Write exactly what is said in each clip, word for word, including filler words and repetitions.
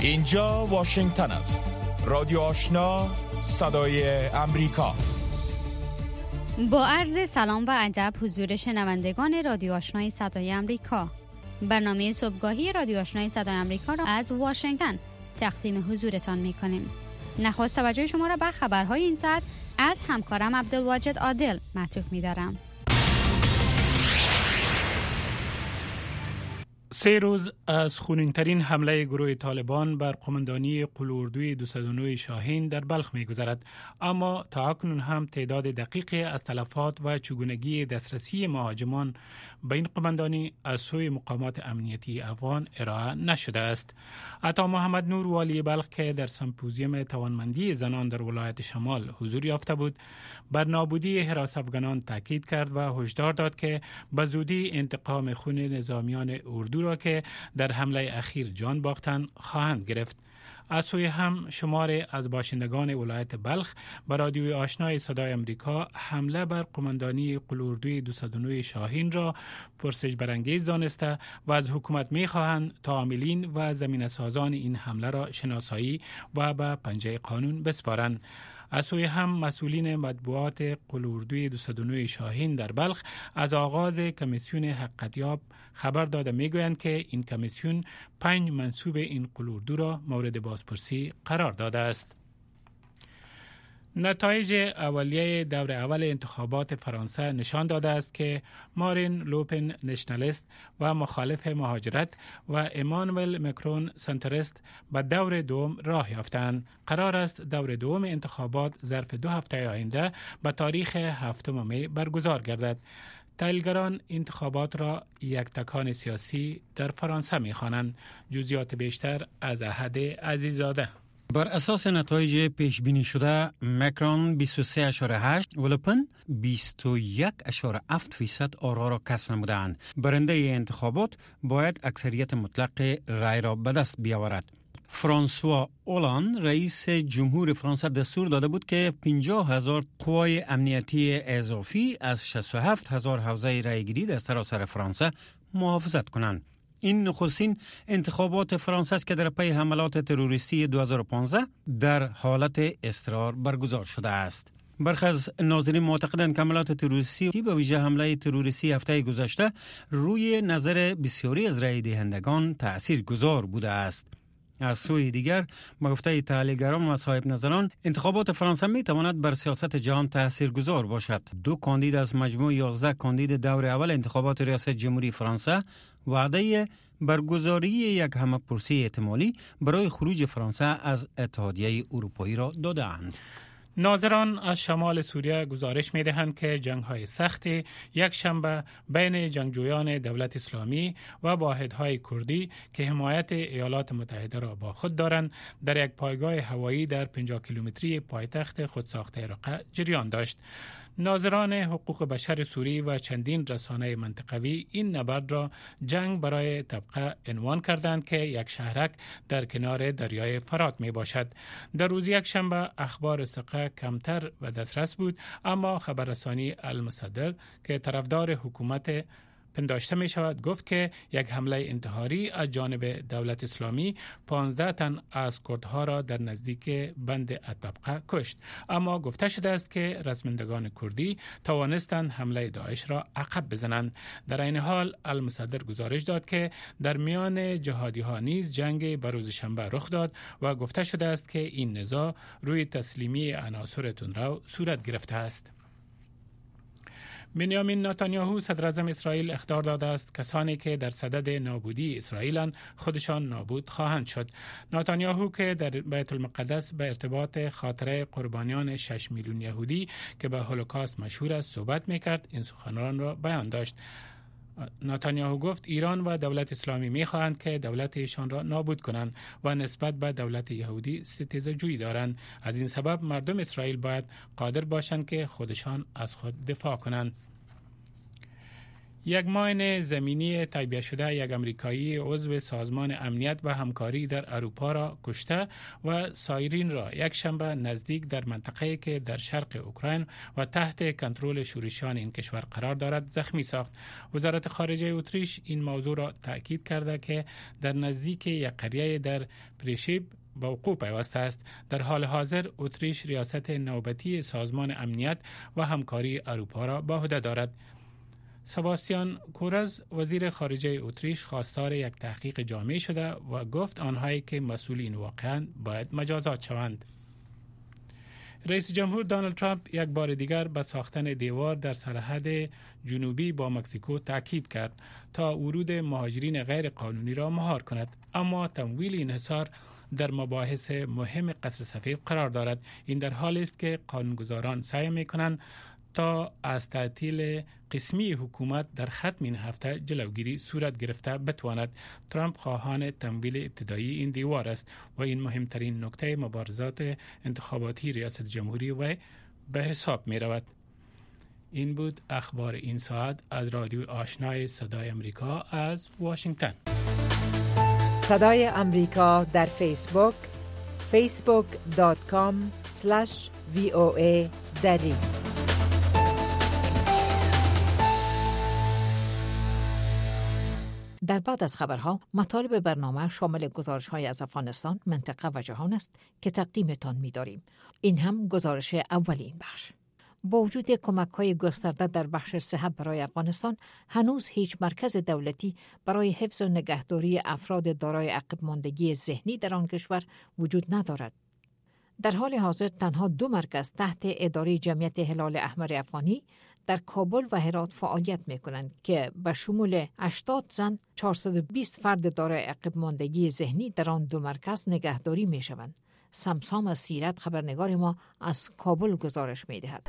اینجا واشنگتن است. رادیو آشنا، صدای امریکا. با عرض سلام و ادب حضور شنوندگان رادیو آشنای صدای امریکا، برنامه صبحگاهی رادیو آشنای صدای امریکا را از واشنگتن تقدیم حضورتان می‌کنیم. نخست توجه شما را به خبرهای این ساعت از همکارم عبدالواجد عادل معطوف می‌دارم. سه روز از خونین‌ترین حمله گروه طالبان بر قماندانی قلاردوی دویست و نه شاهین در بلخ می‌گذرد، اما تا اکنون هم تعداد دقیق از تلفات و چگونگی دسترسی مهاجمان به این قماندانی از سوی مقامات امنیتی افغان ارائه نشده است. عطا محمد نور والی بلخ که در سمپوزیوم توانمندی زنان در ولایت شمال حضور یافته بود، بر نابودی حراس افغانان تاکید کرد و هشدار داد که به زودی انتقام خون نظامیان اردو را که در حمله اخیر جان باختند خواهند گرفت. از سوی هم شمار از باشندگان ولایت بلخ به رادیوی آشنای صدای امریکا حمله بر قماندانی قلاردوی دویست و نه شاهین را پرسش برانگیز دانسته و از حکومت می خواهند تا عاملین و زمینه سازان این حمله را شناسایی و به پنجه قانون بسپارند. از سوی هم مسئولین مطبوعات قلاردوی دویست و نه شاهین در بلخ از آغاز کمیسیون حقیقتیاب خبر داده میگویند که این کمیسیون پنج منصوب این قلاردو را مورد بازپرسی قرار داده است. نتایج اولیه دور اول انتخابات فرانسه نشان داده است که مارین لوپن نشنالیست و مخالف مهاجرت و امانوئل مکرون سنتریست به دور دوم راه یافتند. قرار است دور دوم انتخابات ظرف دو هفته آینده به تاریخ هفتم می برگزار گردد. تحلیلگران انتخابات را یک تکان سیاسی در فرانسه می‌خوانند. جزئیات بیشتر از احد عزیزاده. بر اساس نتایج پیش بینی شده، مکرون بیست و سه اشاره هشت و لوپن بیست و یک اشاره هفت فیصد آرا را کسب نمودند. برنده انتخابات باید اکثریت مطلق رای را به دست بیاورد. فرانسوا اولان رئیس جمهور فرانسه دستور داده بود که پنجاه هزار قوای امنیتی اضافی از شصت و هفت هزار حوزه رایگیری در سراسر فرانسه محافظت کنند. این نخستین انتخابات فرانسه است که در پی حملات تروریستی دو هزار و پانزده در حالت اضطرار برگزار شده است. برخی از ناظرین معتقدند که حملات تروریستی به ویژه حمله تروریستی هفته گذشته روی نظر بسیاری از رای دهندگان تأثیر گذار بوده است. از سوی دیگر به گفته تحلیلگران و صاحب نظران، انتخابات فرانسه می تواند بر سیاست جهان تاثیرگذار باشد. دو کاندید از مجموع یازده کاندید دور اول انتخابات ریاست جمهوری فرانسه وعده برگزاری یک همه‌پرسی احتمالی برای خروج فرانسه از اتحادیه اروپایی را دادند. ناظران از شمال سوریه گزارش می دهند که جنگ های سخت یک شنبه بین جنگجویان دولت اسلامی و واحدهای کردی که حمایت ایالات متحده را با خود دارند در یک پایگاه هوایی در پنجاه کیلومتری پایتخت خودساخته رقه جریان داشت. ناظران حقوق بشر سوری و چندین رسانه منطقوی این نبرد را جنگ برای طبقه عنوان کردند که یک شهرک در کنار دریای فرات می باشد. در روز یک شنبه اخبار ثقه کمتر و دسترس بود، اما خبررسانی المصدر که طرفدار حکومت پنداشته می شود گفت که یک حمله انتحاری از جانب دولت اسلامی پانزده تن از کردها را در نزدیک بند الطبقه کشت، اما گفته شده است که رزمندگان کردی توانستند حمله داعش را عقب بزنند. در این حال المصدر گزارش داد که در میان جهادی ها نیز جنگ به روز شنبه رخ داد و گفته شده است که این نزاع روی تسلیمی عناصر تندرو صورت گرفته است. بنیامین نتانیاهو صدر اعظم اسرائیل اخطار داده است کسانی که در صدد نابودی اسرائیلند خودشان نابود خواهند شد. نتانیاهو که در بیت المقدس به ارتباط خاطره قربانیان شش میلیون یهودی که به هولوکاست مشهور است صحبت میکرد، این سخنان را بیان داشت. نتانیاهو گفت ایران و دولت اسلامی میخواهند که دولت ایشان را نابود کنند و نسبت به دولت یهودی ستیزه جویی دارند. از این سبب مردم اسرائیل باید قادر باشند که خودشان از خود دفاع کنند. یک ماین زمینی تایید شده یک امریکایی عضو سازمان امنیت و همکاری در اروپا را کشته و سایرین را یک شنبه نزدیک در منطقه‌ای که در شرق اوکراین و تحت کنترل شورشیان این کشور قرار دارد زخمی ساخت. وزارت خارجه اتریش این موضوع را تأکید کرده که در نزدیک یک قریه در پریشیب با وقوع پیوسته است. در حال حاضر اتریش ریاست نوبتی سازمان امنیت و همکاری اروپا را به عهده دارد. سباستیان کورز وزیر خارجه اتریش خواستار یک تحقیق جامع شده و گفت آنهایی که مسئول این واقعاً باید مجازات شوند. رئیس جمهور دونالد ترامپ یک بار دیگر به ساختن دیوار در سرحد جنوبی با مکزیکو تاکید کرد تا ورود مهاجرین غیر قانونی را مهار کند، اما تمویل این حصار در مباحث مهم قصر سفید قرار دارد. این در حالی است که قانونگذاران سعی می‌کنند تا از تعطیل قسمی حکومت در ختم این هفته جلوگیری صورت گرفته بتواند. ترامپ خواهان تمویل ابتدایی این دیوار است و این مهمترین نکته مبارزات انتخاباتی ریاست جمهوری و به حساب می رود. این بود اخبار این ساعت از رادیو آشنای صدای امریکا از واشنگتن. صدای امریکا در فیسبوک فیسبوک دات کام اسلش وی او ای دری. در بعد از خبرها مطالب برنامه شامل گزارش‌های از افغانستان، منطقه و جهان است که تقدیمتان می‌داریم. این هم گزارش اولین بخش. با وجود کمک‌های گسترده در بخش صحت برای افغانستان، هنوز هیچ مرکز دولتی برای حفظ و نگهداری افراد دارای عقب ماندگی ذهنی در آن کشور وجود ندارد. در حال حاضر تنها دو مرکز تحت اداره جمعیت هلال احمر افغانی در کابل و هرات فعالیت می‌کنند که به شمول هشتاد زن، چهارصد و بیست فرد دارای عقب ماندگی ذهنی در آن دو مرکز نگهداری می‌شوند. سمسام از سیرت خبرنگار ما از کابل گزارش می‌دهد.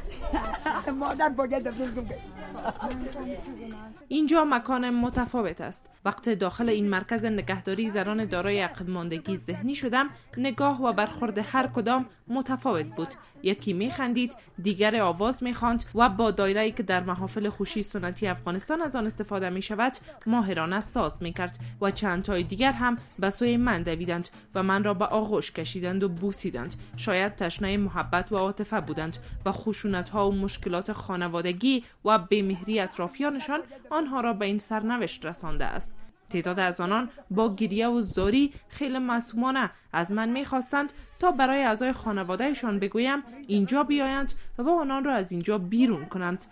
اینجا مکان متفاوت است. وقتی داخل این مرکز نگهداری زنان دارای عقب ماندگی ذهنی شدم، نگاه و برخورد هر کدام متفاوت بود. یکی میخندید، دیگر آواز میخواند و با دایره‌ای که در محافل خوشی سنتی افغانستان از آن استفاده میشود ماهرانه ساز میکرد و چند تای دیگر هم به سوی من دویدند و من را به آغوش کشیدند و بوسیدند. شاید تشنه محبت و عاطفه بودند و خشونت‌ها و مشکلات خانوادگی و بی‌مهری اطرافیانشان آنها را به این سرنوشت رسانده است. تعداد از آنان با گریه و زاری خیلی معصومانه از من می‌خواستند تا برای اعضای خانوادهشان بگویم اینجا بیایند و آنان را از اینجا بیرون کنند.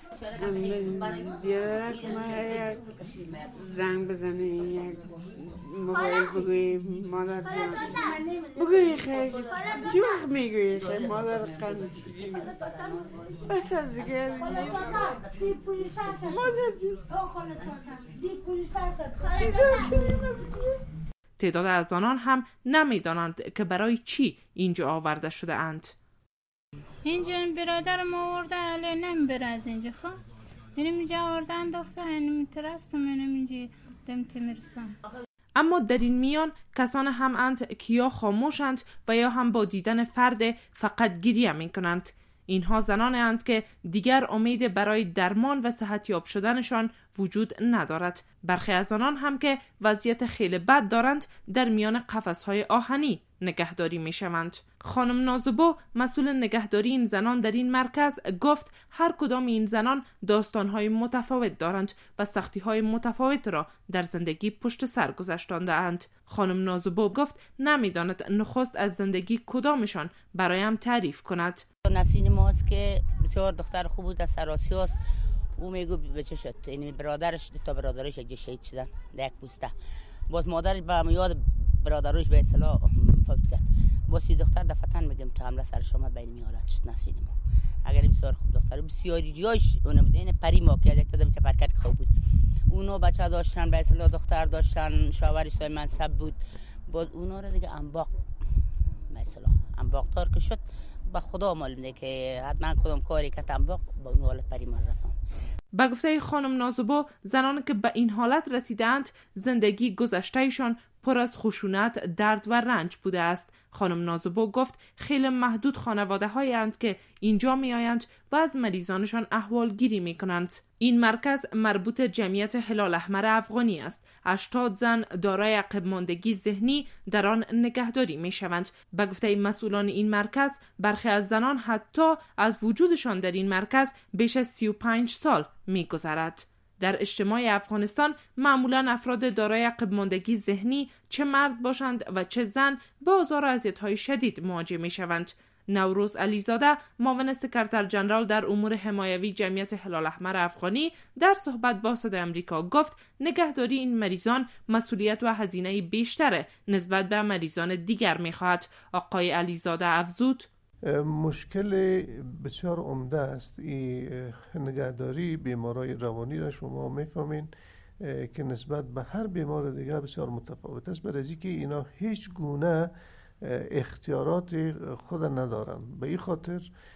زنگ بزنه، یک موبایل بگوی مادر بیان بگوی خیلی چی وقت میگوی خیلی مادر قند بس از دیگه مادر تعداد از آنان هم نمیدانند که برای چی اینجا آورده شده اند. اینجا برادر ما آورده علی نمیبره از اینجا. خب اینم اینجا آوردن دختر اینم ترسم اینم اینجا دمت میرسم. اما در این میان کسان هم اند که یا خاموشند و یا هم با دیدن فرد فقط گریه می کنند. اینها زنان اند که دیگر امید برای درمان و صحتیاب شدنشان وجود ندارد. برخی از آنان هم که وضعیت خیلی بد دارند در میان قفس‌های آهنی نگهداری می شوند. خانم نازبو مسئول نگهداری این زنان در این مرکز گفت هر کدام این زنان داستان‌های متفاوت دارند و سختی‌های متفاوت را در زندگی پشت سر گذاشتانده اند. خانم نازبو گفت نمی‌داند نخست از زندگی کدامشان برایم تعریف کند. نسرین ماست که بسیار دختر خوب بود، از سراسی است. او میگو به چه شد، این برادرش تا برادرش یک شهید شدن در یک پوسته. باز مادرش به یاد برادرش به اصطلاح فوت کرد. باز سی دختر دفتن میگم تا حمله سرش آمد بین می حالت شد نسرین ما. اگر بسیار خوب دختر بسیاری دیاش اون بود، این پری ما که یک تا بچه پرکت خوب بود. اونو بچه داشتن به اصطلاح دختر داشتن، شاورش سای منصب بود. باز اونا رو دیگه انباق به اصطلاح انباق دار که شد. با خدا معلومه که حتما کدام کاری که انباق با اون حالت پری ما رسان. به گفته خانم نازبو، زنانی که به این حالت رسیدند زندگی گذشتهشان پر از خشونت، درد و رنج بوده است. خانم نازبو گفت خیلی محدود خانواده هایی اند که اینجا می آیند و از مریضانشان احوالگیری می کنند. این مرکز مربوط جمعیت هلال احمر افغانی است. هشتاد زن دارای عقب ماندگی ذهنی در آن نگهداری می شوند. به گفته مسئولان این مرکز، برخی از زنان حتی از وجودشان در این مرکز بیش از سی و پنج سال می گذرد. در اجتماع افغانستان معمولاً افراد دارای عقب ماندگی ذهنی چه مرد باشند و چه زن با آزار و اذیت‌های شدید مواجه می‌شوند. نوروز علیزاده، معاون سکرتر جنرال در امور حمایوی جمعیت هلال احمر افغانی، در صحبت با صدای آمریکا گفت نگهداری این مریضان مسئولیت و هزینه بیشتر نسبت به مریضان دیگر می‌خواهد. آقای علیزاده افزود: مشکل بسیار عمده است این نگهداری بیمارای روانی را شما میفهمین که نسبت به هر بیمار دیگر بسیار متفاوت است، برای اینکه اینا هیچ گونه اختیارات خود ندارن. به این خاطر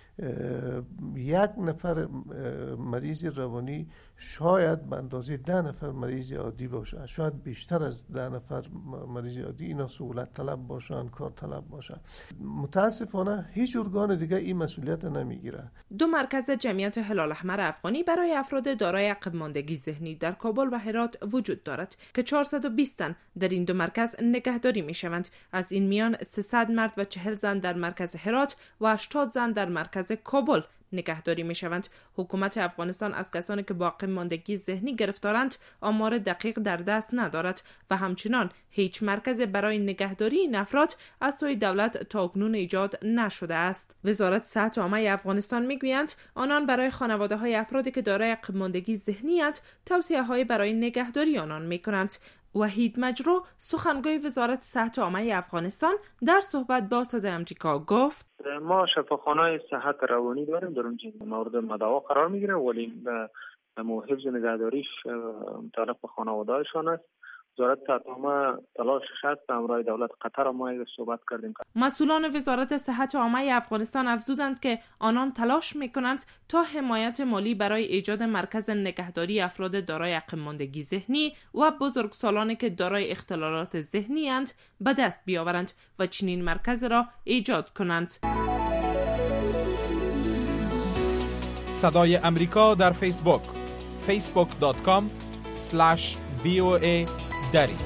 یک نفر مریض روانی شاید به اندازه ده نفر مریض عادی باشه، شاید بیشتر از ده نفر مریض عادی اینا سهولت طلب باشن، کار طلب باشن. متاسفانه هیچ ارگان دیگه این مسئولیت نمیگیره. دو مرکز جمعیت هلال احمر افغانی برای افراد دارای عقب ماندگی ذهنی در کابل و هرات وجود دارد که چهارصد و بیست تن در این دو مرکز نگهداری میشوند. از این میان سیصد مرد و چهل زن در مرکز هرات و هشتاد زن در مرکز کابل نگهداری می شوند. حکومت افغانستان از کسانی که با عقب ماندگی ذهنی گرفتارند آمار دقیق در دست ندارد و همچنان هیچ مرکز برای نگهداری این افراد از سوی دولت تاکنون ایجاد نشده است. وزارت صحت عامه افغانستان می گویند آنان برای خانواده های افرادی که دارای عقب ماندگی ذهنی اند توصیه های برای نگهداری آنان می کنند. وحید مجرو، سخنگوی وزارت صحت عامه افغانستان، در صحبت با صدای آمریکا گفت: ما شفاخانه صحت روانی داریم، در اونجا مورد مداوا قرار میگیره، ولی مو حفظ نگهداریش متعلق به خانواده‌شان است. وزارت صحت عامه تلاشش هست، همراه دولت قطر ما صحبت کردیم. مسئولان وزارت صحت عامه افغانستان افزودند که آنان تلاش میکنند تا حمایت مالی برای ایجاد مرکز نگهداری افراد دارای عقب ماندگی ذهنی و بزرگسالانی که دارای اختلالات ذهنی اند به دست بیاورند و چنین مرکز را ایجاد کنند. صدای امریکا در فیسبوک فیسبوک دات کام اسلش وی او ای دری.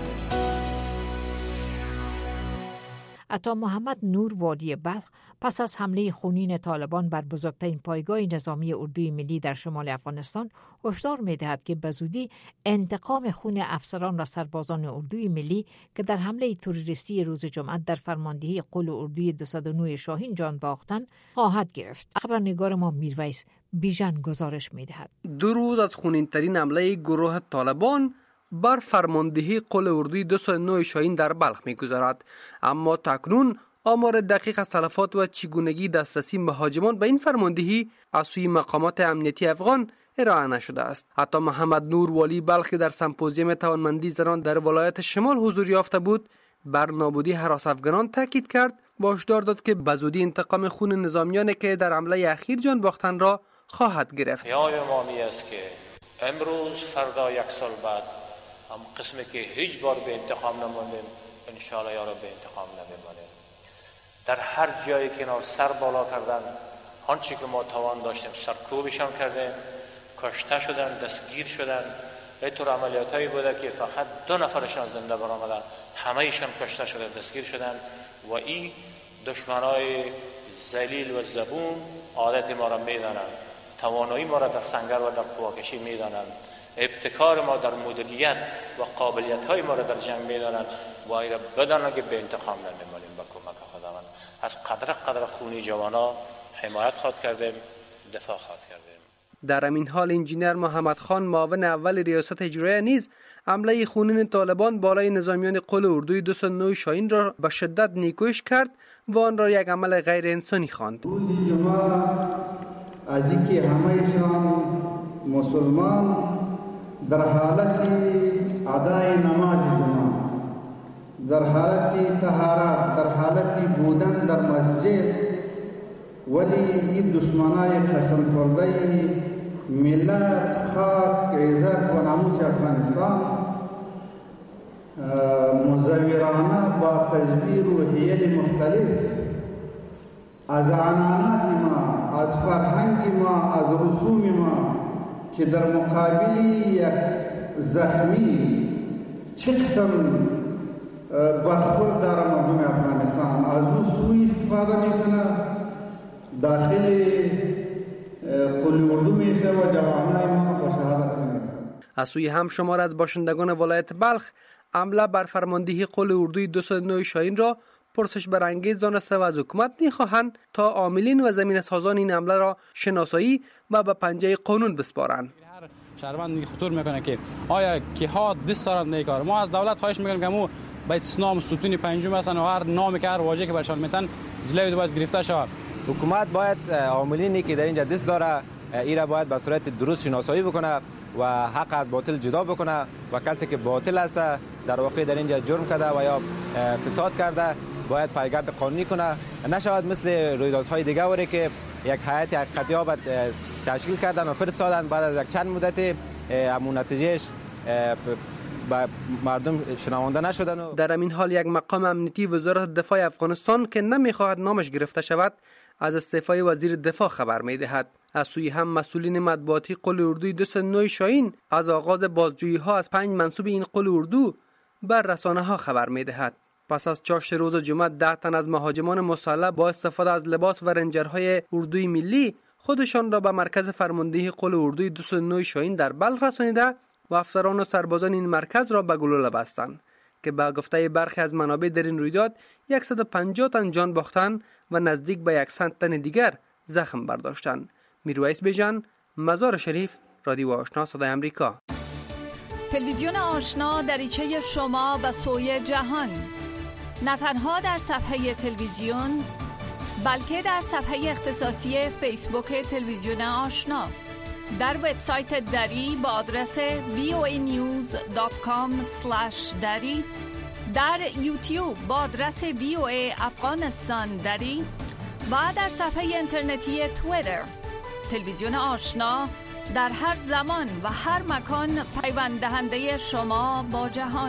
عطا محمد نور والی بلخ پس از حمله خونین طالبان بر بزرگترین پایگاه نظامی اردوی ملی در شمال افغانستان هشدار می‌دهد که بزودی انتقام خون افسران و سربازان اردوی ملی که در حمله تروریستی روز جمعه در فرماندهی قل اردوی دویست و نه شاهین جان باختند خواهد گرفت. خبرنگار ما میرویس بیژن گزارش می‌دهد. دو روز از خونین‌ترین حمله گروه طالبان بر فرماندهی قل اردوی دویست و نه شاهین در بلخ می‌گذرد، اما تاکنون آمار دقیق از تلفات و چگونگی دسترسی مهاجمان به این فرماندهی از سوی مقامات امنیتی افغان ارائه نشده است. عطا محمد نور والی بلخ در سمپوزیوم توانمندی زنان در ولایت شمال حضور یافته بود، بر نابودی هراس افغانان تاکید کرد و هشدار داد که بزودی انتقام خون نظامیانی که در حمله اخیر جان باختند را خواهد گرفت. یاد ما می است که امروز فردا یک سال بعد هم قسمی که هیچ بار به انتقام نماندیم ان شاء الله یارو به انتقام نمیمانیم. در هر جایی که اینا سر بالا کردن، آنچه که ما توان داشتیم سرکوبشان کردیم، کشته شدن، دستگیر شدن. اینطور عملیات هایی بوده که فقط دو نفرشان زنده برآمدن، همه ایشان کشته شدن، دستگیر شدن و این دشمنای ذلیل و زبون عادت ما را میدانند، توانایی ما را در سنگر و در قواکشی میدانند، ابتکار ما در مدیریت و قابلیت های ما را در جنگ میدانند و این را بدانند که به انتقام نمیمانیم. با کمک خداوند از قدر قدر خونی جوانا حمایت خواهد کردیم، دفاع خواهد کردیم. در همین حال انجینر محمد خان معاون اول ریاست اجرایی نیز حمله خونین طالبان بالای نظامیان قل اردوی دویست و نه شاهین را به شدت نیکویش کرد و آن را یک عمل غیر انسانی خواند. روز جمعه از اینکه همه‌شان مسلمان در حالت ادای نماز جمعه، در حالت طهارت، در حالت بودن در مسجد، ولی این دشمنای قسم خورده ملت، خاک، عزت و ناموس افغانستان مزورانه با تجبیر و حیل مختلف از عنعنات ما، از فرهنگ ما، از رسوم ما که در مقابل یک زخمی چه قسم برخورد داره مردم افغانستان، از اون سوی استفاده میکنه، داخل قلی اردو میشه و جوانای ما با شهادت میرسه. از سوی هم شمار از باشندگان ولایت بلخ عمله بر فرماندهی قل اردوی دو صد و نه شاهین را پرسش برانگیز دانسته و از حکومت میخواهند تا عاملین و زمین سازان این عمله را شناسایی و به پنجه قانون بسپارند. شهروند خطور میکنه که آیا که ها دست دارند نیکار. ما از دولت خواهش میکنیم که مو باید نام ستون پنجم هستن و هر نامی که هر واژه‌ای که برشان میتن جلوی باید گرفته شود. حکومت باید عاملینی که در اینجا دست داره ایرا باید به صورت درست شناسایی بکنه و حق از باطل جدا بکنه و کسی که باطل است در واقع در اینجا جرم کرده و یا فساد کرده باید پایگرد قانونی کنه. نشود مثل رویدادهای دیگه وری که یک هیئت حقیقتیاب تشکیل کردن و فرستادن بعد از یک چند مدت همون نتیجهش با مردم شنونده نشدن. در همین حال یک مقام امنیتی وزارت دفاع افغانستان که نمیخواهد نامش گرفته شود از استعفای وزیر دفاع خبر میدهد. از سوی هم مسئولین مطبوعاتی قل اردوی دو صد و نه شاهین از آغاز بازجویی ها از پنج منصوب این قل اردو بر رسانه ها خبر میدهد. پس از چاشت روز جمعه ده تن از مهاجمان مسلح با استفاده از لباس و رنجرهای اردوی ملی خودشان را به مرکز فرماندهی قل اردوی دو صد و نه شاهین در بلخ رسانیده و افسران و سربازان این مرکز را به گلوله بستند که به گفته برخی از منابع در این رویداد صد و پنجاه تن جان باختند و نزدیک به صد تن دیگر زخم برداشتند. میرویس بیژن، مزار شریف، رادیو آشنا صدای امریکا. تلویزیون آشنا دریچه شما به سوی جهان، نه تنها در صفحه تلویزیون بلکه در صفحه اختصاصی فیسبوک تلویزیون آشنا، در وبسایت دری با آدرس وی او ای نیوز دات کام اسلش دری، در یوتیوب با آدرس وی او ای افغانستان دری و در صفحه اینترنتی توییتر. تلویزیون آشنا در هر زمان و هر مکان پیوند دهنده شما با جهان.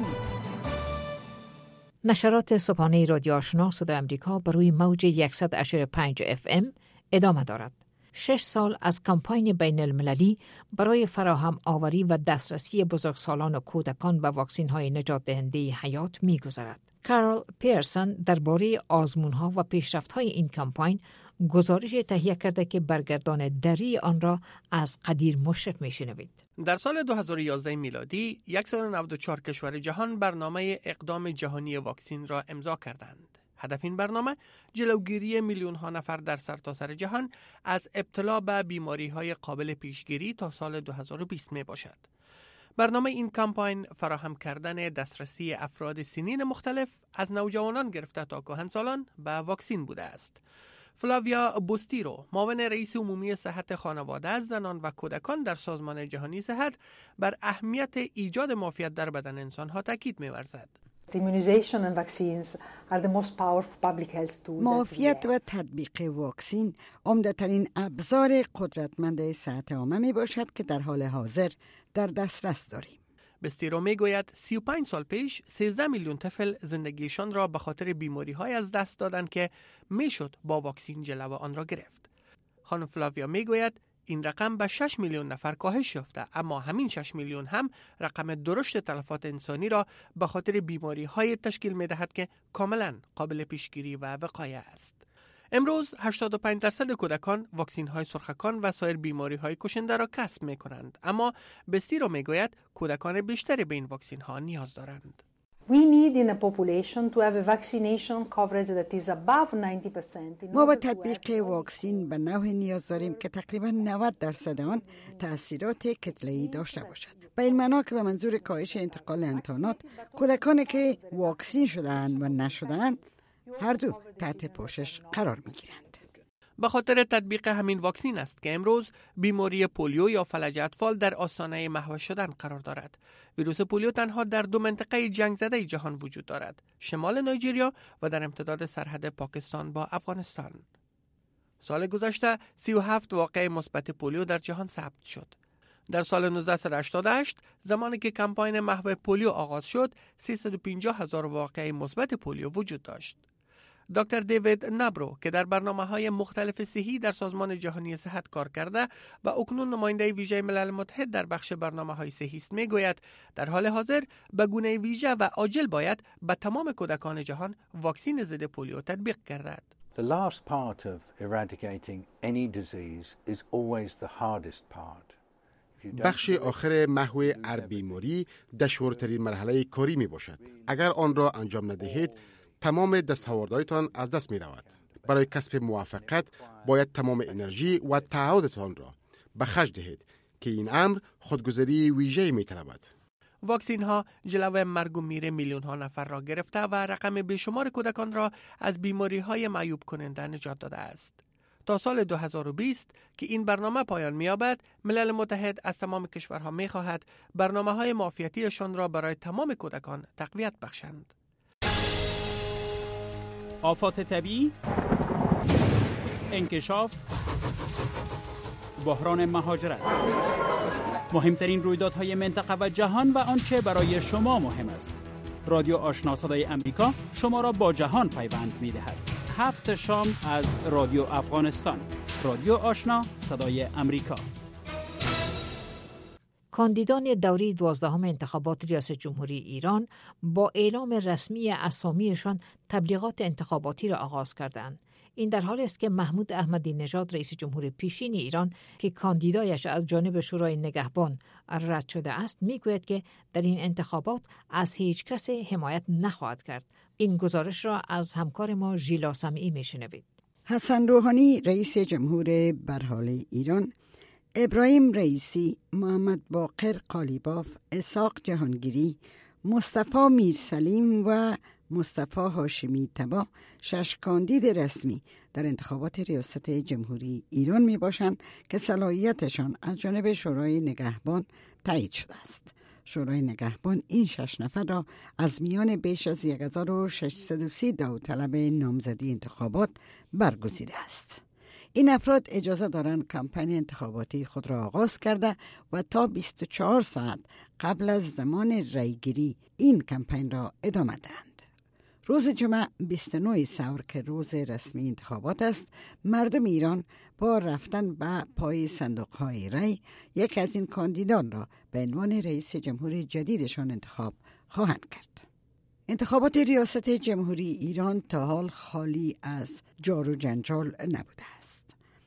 نشرات صبحانه رادیو آشنا صدای امریکا بر روی موج صد و پنج اف ام ادامه دارد. شش سال از کمپاین بین المللی برای فراهم آوری و دسترسی بزرگسالان و کودکان به واکسین های نجات دهنده حیات می گذرد. کارل پیرسون درباره آزمون ها و پیشرفت های این کمپاین گزارش تهیه کرده که برگردان دری آن را از قدیر مشرف می شنوید. در سال دو هزار و یازده میلادی صد و نود و چهار کشور جهان برنامه اقدام جهانی واکسین را امضا کردند. هدف این برنامه جلوگیری میلیون ها نفر در سرتاسر جهان از ابتلا به بیماری های قابل پیشگیری تا سال دو هزار و بیست می باشد. برنامه این کمپاین فراهم کردن دسترسی افراد سنین مختلف از نوجوانان گرفته تا کهنسالان به واکسین بوده است. فلاویا بوستیرو، معاون رئیس عمومی صحت خانواده، زنان و کودکان در سازمان جهانی صحت، بر اهمیت ایجاد معافیت در بدن انسان‌ها تاکید می‌ورزد. معافیت و تطبیق واکسین عمده‌ترین ابزار قدرتمند صحت عامه می باشد که در حال حاضر در دسترس داریم. بستیرو می گوید سی و پنج سال پیش سیزده میلیون طفل زندگیشان را به خاطر بیماری های از دست دادند که می شد با واکسین جلو آن را گرفت. خانم فلاویا می گوید این رقم به شش میلیون نفر کاهش یافته، اما همین شش میلیون هم رقم درشت تلفات انسانی را به خاطر بیماری های تشکیل می دهد که کاملا قابل پیشگیری و وقایه است. امروز هشتاد و پنج درصد کودکان واکسین های سرخکان و سایر بیماری های کشنده را کسب می کنند، اما بستیرو می گوید کودکان بیشتری به این واکسین ها نیاز دارند. ما با تطبیق واکسین به نوع نیاز داریم که تقریبا نود درصد آن تأثیرات کتله‌ای داشته باشد. به این معنا که به منظور کاهش انتقال انتانات کودکانی که واکسین شده‌اند و نشده‌اند هر دو تحت پوشش قرار می‌گیرند. به خاطر تطبیق همین واکسین است که امروز بیماری پولیو یا فلج اطفال در آستانه محو شدن قرار دارد. ویروس پولیو تنها در دو منطقه جنگ زده جهان وجود دارد: شمال نایجریا و در امتداد سرحد پاکستان با افغانستان. سال گذشته سی و هفت واقعه مثبت پولیو در جهان ثبت شد. در سال نوزده هشتاد و هشت زمانی که کمپاین محو پولیو آغاز شد، سیصد و پنجاه هزار واقعه مثبت پولیو وجود داشت. دکتر دیوید نابرو که در برنامه‌های مختلف صحی در سازمان جهانی صحت کار کرده و اکنون نماینده ویژه ملل متحد در بخش برنامه‌های صحی است میگوید در حال حاضر به گونه ویژه و عاجل باید به تمام کودکان جهان واکسن ضد پولیو تطبیق گردد. The last part of eradicating any disease is always the hardest part. بخش آخر محو هر بیماری دشوارترین مرحله کاری می باشد. اگر آن را انجام ندهید تمام دستاوردهایتان از دست می رود. برای کسب موفقیت باید تمام انرژی و تعهدتان را به خرج دهید که این امر خودگذری ویژه‌ای می طلبد. واکسین ها جلوه مرگ و میر میلیون ها نفر را گرفته و رقم بیشمار کودکان را از بیماری های معیوب کننده نجات داده است. تا سال دو هزار و بیست که این برنامه پایان می‌یابد، ملل متحد از تمام کشورها می‌خواهد برنامه‌های معافیتیشان را برای تمام کودکان تقویت بخشند. آفات طبیعی، انکشاف، بحران مهاجرت، مهمترین رویدادهای منطقه و جهان و آنچه برای شما مهم است. رادیو آشنا صدای امریکا شما را با جهان پیوند می‌دهد. هفت شام از رادیو افغانستان. رادیو آشنا صدای امریکا. کاندیدان دوره دوازدهم انتخابات ریاست جمهوری ایران با اعلام رسمی اسامیشان تبلیغات انتخاباتی را آغاز کردند. این در حالی است که محمود احمدی نژاد رئیس جمهور پیشین ایران که کاندیدایش از جانب شورای نگهبان رد شده است میگوید که در این انتخابات از هیچ کس حمایت نخواهد کرد. این گزارش را از همکار ما ژیلا سمیعی میشنوید. حسن روحانی رئیس جمهور برحال ایران، ابراهیم رئیسی، محمد باقر قالیباف، اسحاق جهانگیری، مصطفی میرسلیم و مصطفی هاشمی طبا شش کاندید رسمی در انتخابات ریاست جمهوری ایران می باشند که صلاحیتشان از جانب شورای نگهبان تایید شده است. شورای نگهبان این شش نفر را از میان بیش از یک هزار و ششصد و سی داوطلب نامزدی انتخابات برگزیده است. این افراد اجازه دارند کمپین انتخاباتی خود را آغاز کرده و تا بیست و چهار ساعت قبل از زمان رایگیری این کمپین را ادامه دهند. روز جمعه بیست و نه سور که روز رسمی انتخابات است، مردم ایران با رفتن به پای صندوق‌های رای یک از این کاندیدان را به عنوان رئیس جمهور جدیدشان انتخاب خواهند کرد. انتخابات ریاست جمهوری ایران تا حال خالی از جار و جنجال نبوده است.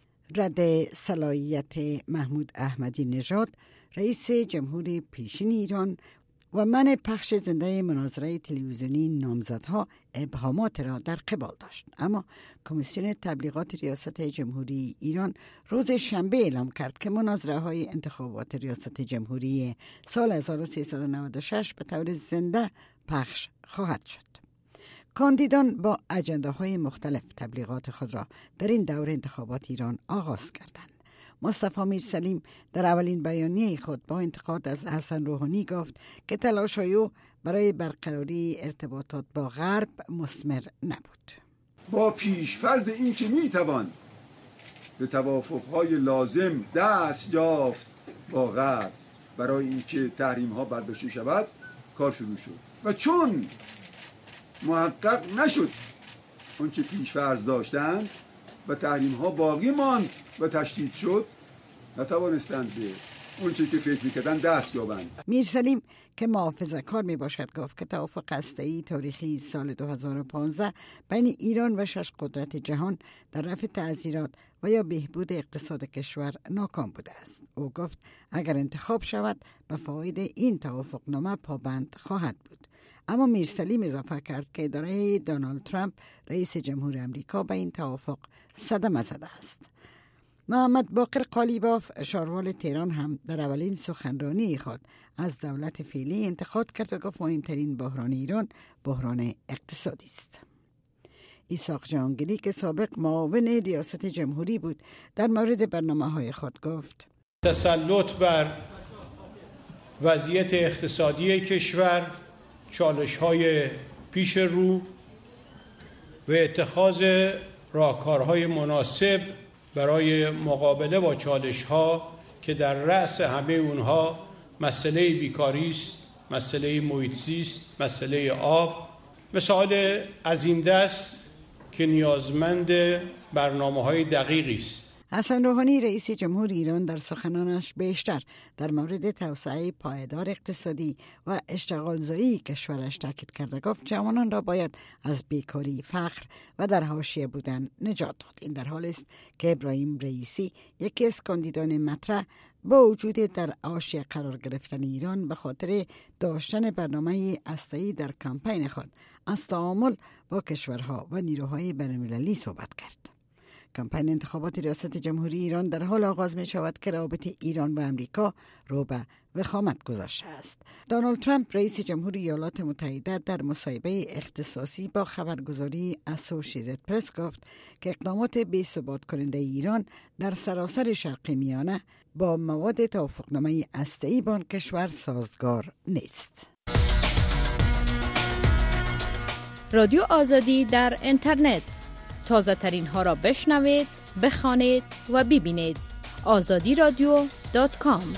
رد صلاحیت محمود احمدی نژاد رئیس جمهور پیشین ایران و من پخش زنده مناظره تلویزیونی نامزدها ابهامات را در قبال داشت، اما کمیسیون تبلیغات ریاست جمهوری ایران روز شنبه اعلام کرد که مناظره های انتخابات ریاست جمهوری سال هزار و سیصد و نود و شش به طور زنده پخش خواهد شد. کاندیدان با اجنده های مختلف تبلیغات خود را در این دوره انتخابات ایران آغاز کردند. مصطفی میرسلیم در اولین بیانیه خود با انتقاد از حسن روحانی گفت که تلاش‌های او برای برقراری ارتباطات با غرب مثمر نبود. با پیش‌فرض این که میتوان به توافق‌های لازم دست یافت با غرب برای اینکه تحریم‌ها برداشته شود کار شروع شد و چون محقق نشد اون چه پیش‌فرض داشتند و تحریم‌ها باقی ماند و تشدید شد، نتوانستند به اون چه که فکر می‌کردن دست یابند. میرسلیم که محافظه‌کار میباشد گفت که توافق هسته‌ای تاریخی سال دو هزار و پانزده بین ایران و شش قدرت جهان در رفع تعزیرات و یا بهبود اقتصاد کشور ناکام بوده است. او گفت اگر انتخاب شود به فواید این توافقنامه پابند خواهد بود. اما میرسلیم اضافه کرد که اداره دونالد ترامپ رئیس جمهور امریکا به این توافق صدمه زده است. محمد باقر قالیباف شاروال تهران هم در اولین سخنرانی خود از دولت فعلی انتقاد کرد و گفت مهمترین بحران ایران بحران اقتصادی است. اسحاق جهانگیری که سابق معاون ریاست جمهوری بود در مورد برنامه‌های خود گفت تسلط بر وضعیت اقتصادی کشور، چالش‌های پیش رو و اتخاذ راهکارهای مناسب برای مقابله با چالش‌ها که در رأس همه اونها مسئله بیکاری است، مسئله محیط زیست، مسئله آب، مثال از این دست که نیازمند برنامه‌های دقیقی است. حسن روحانی رئیس جمهور ایران در سخنانش بیشتر در مورد توسعه پایدار اقتصادی و اشتغالزایی کشورش تاکید کرده. گفت جوانان را باید از بیکاری، فقر و در حاشیه بودن نجات داد. این در حالی است که ابراهیم رئیسی، یکی از کاندیدان مطرح، با وجود در حاشیه قرار گرفتن ایران به خاطر داشتن برنامه هسته‌ای در کمپین خود، از تعامل با کشورها و نیروهای بین‌المللی صحبت کرد. کمپین انتخابات ریاست جمهوری ایران در حال آغاز می شود که روابط ایران و امریکا رو به وخامت گذاشته است. دونالد ترامپ رئیس جمهوری ایالات متحده در مصاحبه اختصاصی با خبرگزاری اسوسییتد پرس گفت که اقدامات بی‌ثبات کننده ایران در سراسر شرق میانه با مواد توافقنامه هسته‌ای با آن کشور سازگار نیست. رادیو آزادی در اینترنت، تازه ترین ها را بشنوید، بخوانید و ببینید. آزادی رادیو دات کام.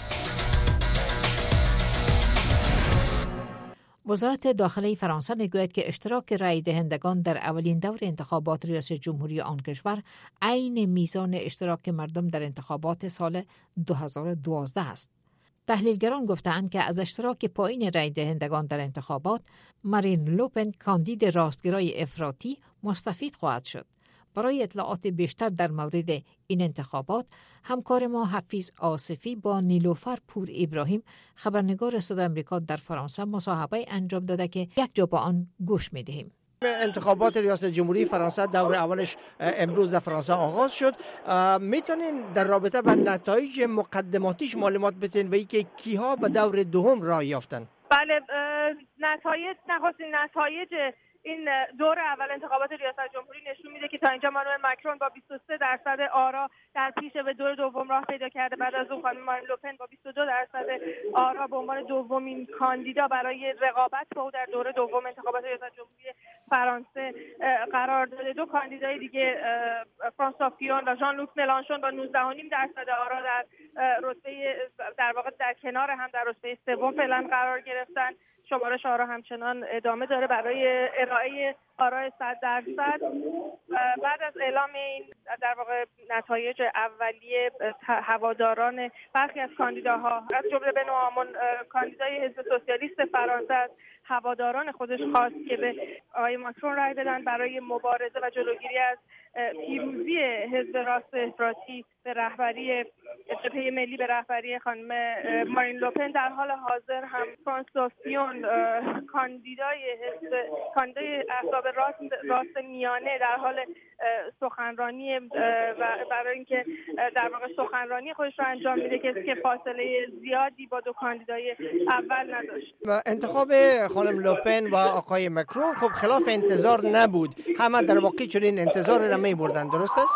وزارت داخله فرانسه میگوید که اشتراک رای دهندگان در اولین دور انتخابات ریاست جمهوری آن کشور عین میزان اشتراک مردم در انتخابات سال دو هزار و دوازده است. تحلیلگران گفتند که از اشتراک پایین رای دهندگان در انتخابات، مارین لوپن کاندید راستگرای افراطی مستفید خواهد شد. برای اطلاعات بیشتر در مورد این انتخابات، همکار ما حفیظ آصفی با نیلوفر پور ابراهیم، خبرنگار صدای آمریکا در فرانسه، مصاحبه انجام داده که یک جا با آن گوش می‌دهیم. انتخابات ریاست جمهوری فرانسه دور اولش امروز در فرانسه آغاز شد. میتونین در رابطه با نتایج مقدماتیش معلومات بدین و اینکه کیها به دور دوم راه یافتن؟ بله، نتایج نخستین نتایج این دور اول انتخابات ریاست جمهوری نشون میده که تا اینجا مانوئل ماکرون با بیست و سه درصد آرا در پیش به دور دوم راه پیدا کرده. بعد از اون خانم مارین لوپن با بیست و دو درصد آرا به عنوان دومین کاندیدا برای رقابت با او در دور دوم انتخابات ریاست جمهوری فرانسه قرار داده. دو کاندیدای دیگه، فرانسوا فیون و ژان لوک ملانشون، با نوزده و نیم درصد آرا در رتبه در واقع در کنار هم در رتبه سوم فعلا قرار گرفتن. شمارش آرا همچنان ادامه داره برای ارائه آرای صد درصد. بعد از اعلام این در واقع نتایج اولیه، هواداران برخی از کاندیداها از جمله بنو آمون کاندیدای حزب سوسیالیست فرانسه از هواداران خودش خواست که به آقای ماکرون رای بدن برای مبارزه و جلوگیری از پیروزی حزب راست افراطی به رهبری جبهه ملی به رهبری خانم مارین لوپن. در حال حاضر هم فرانسوا فیون کاندیدای حزب کاندیدای احزاب راست راست میانه در حال سخنرانی و برای اینکه در واقع سخنرانی خودش رو انجام میده که فاصله زیادی با دو کاندیدای اول نداشت. انتخاب خانم لوپن و آقای ماکرون خب خلاف انتظار نبود. همه در واقع چنین انتظار را می‌بردن، درست است؟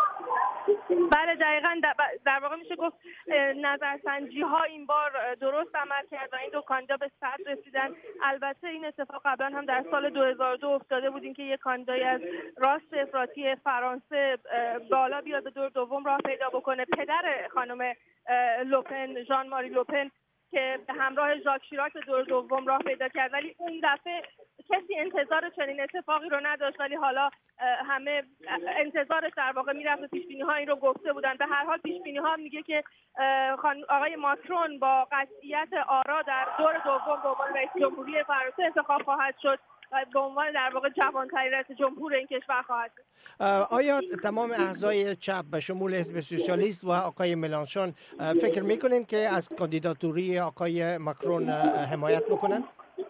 بله دقیقاً، در واقع میشه گفت نظرسنجی ها این بار درست عمل کرد و این دو کاندیدا به صدر رسیدن. البته این اتفاق قبلا هم در سال دو هزار و دو افتاده بود، اینکه یک کاندیدای از راست افراطی فرانسه بالا بیاد به دور دوم راه پیدا بکنه. پدر خانم لوپن، ژان ماری لوپن، که به همراه ژاک شیراک به دور دوم راه پیدا کرد، ولی اون دفعه کسی انتظار چنین اتفاقی رو نداشت، ولی حالا همه انتظارش در واقع میرفت و پیشبینی ها این رو گفته بودن. به هر حال پیشبینی ها میگه که آقای ماکرون با قطعیت آرا در دور دوم به عنوان رئیس جمهوری فرانسه انتخاب خواهد شد و به عنوان در واقع جوان‌ترین رئیس جمهور این کشور خواهد شد. آیا تمام اعضای چپ به شمول حزب سوسیالیست و آقای ملانشون فکر میکنین که از کاندیداتوری آقای ماکرون حمایت بکنن؟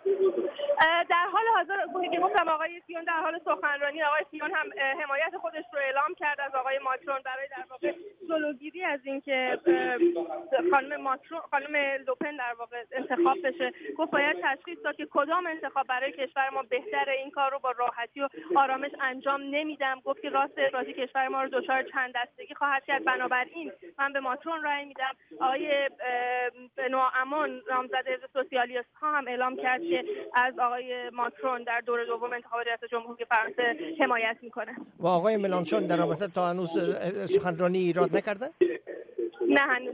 در حال حاضر که گفتم آقای فیون در حال سخنرانی، آقای فیون هم حمایت خودش رو اعلام کرد از آقای ماکرون برای در واقع جلوگیری از اینکه خانم ماکرون خانم لوپن در واقع انتخاب بشه. گفت باید تشخیص داد که کدام انتخاب برای کشور ما بهتره، این کار رو با راحتی و آرامش انجام نمیدم. گفت که راست افراطی کشور ما رو دچار چند دستگی خواهد کرد، بنابراین من به ماکرون رأی میدم. آقای بنو آمون نامزد حزب سوسیالیست ها هم اعلام کرد که از آقای ماکرون در دور دوم انتخابات ریاست جمهوری فرانسه حمایت میکنه. و آقای ملانشون در رابطه تا هنوز سخنرانی ایراد نکردن؟ نه هنوز.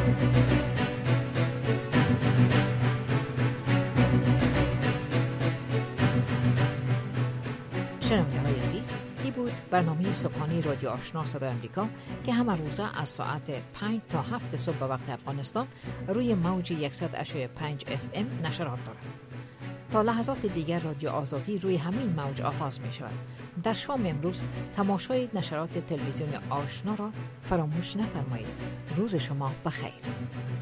شنونده‌های عزیز، این بود برنامه صبحانه رادیو آشنا صدای آمریکا که همه روزه از ساعت پنج تا هفت صبح به وقت افغانستان روی موج صد و پنج اف ام نشرات دارد. تا لحظات دیگر رادیو آزادی روی همین موج آغاز می شود. در شام امروز تماشای نشرات تلویزیون آشنا را فراموش نفرمایید. روز شما بخیر.